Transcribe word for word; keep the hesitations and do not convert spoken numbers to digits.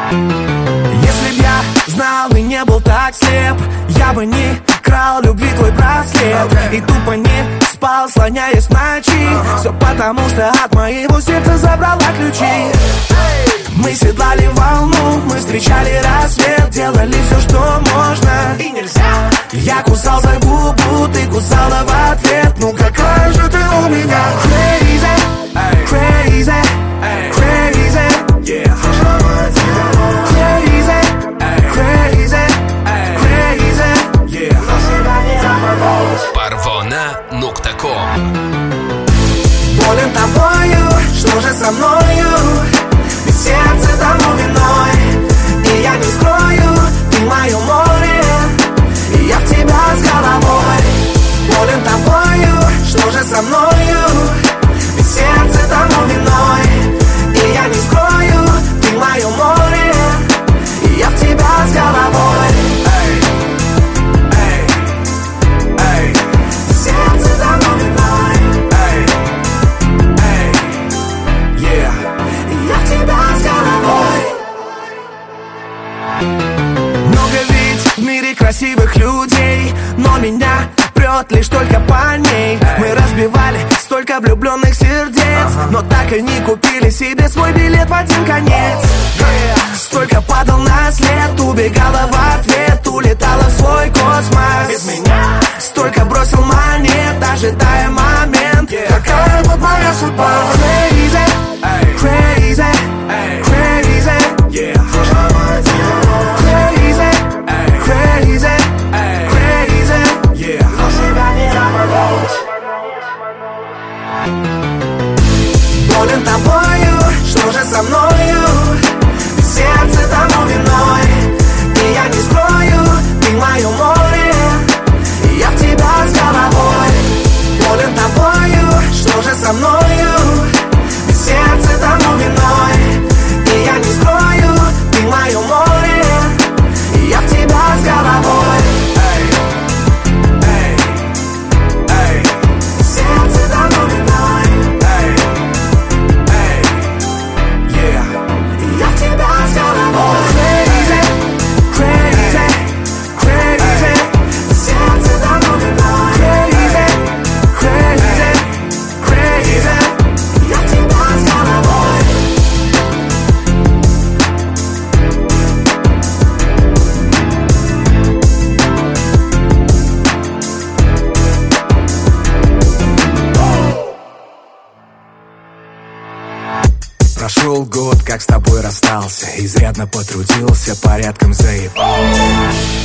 Если б я знал и не был так слеп, я бы не крал любви твой браслет, okay. И тупо не спал, слоняясь в ночи, uh-huh. Все потому, что от моего сердца забрала ключи. hey. Мы седлали волну, мы встречали рассвет, делали все, что можно и нельзя. Я кусал за губу, ты кусала в ответ. Ну какая же ты у меня crazy, hey. Crazy, hey. Crazy, yeah. Crazy, crazy, crazy, yeah. Parvona точка ком. Болен тобою, что же со мною? Ведь сердце тому виной. И я не скрою, ты мое море, и я в тебя с головой. Болен тобою, что же со мною? Ведь сердце тому виной. И я не скрою, ты мое море, и я в тебя с головой. Эй, эй, эй. Сердце тому виной. Эй, эй, yeah. И я в тебя с головой. Много ведь в мире красивых людей, но меня прет лишь только по ней. Мы разбивали столько влюбленных сердец, но так и не купили себе свой билет в один конец. Столько падал на след, убегала в ответ, улетала в свой космос. Без меня столько бросил монет, ожидая момент. Какая вот моя судьба? Crazy, crazy, crazy, yeah. Crazy, crazy, crazy, yeah. Болен тобою, что же со мною? Сердце тому виной. И я не скрою, ты мое море, и я в тебя с головой. Болен тобою, что же со мною? Сердце тому виной. И я не скрою, ты мое море, и я в тебя с головой. Эй, эй, эй. Сердце тому виной. Эй, эй, yeah. И я в тебя с головой. Crazy, crazy, crazy. Сердце тому виной. Crazy, crazy, crazy. И я в тебя с головой. Прошел год, как с тобой расстался, изрядно потрудился, порядком заебал.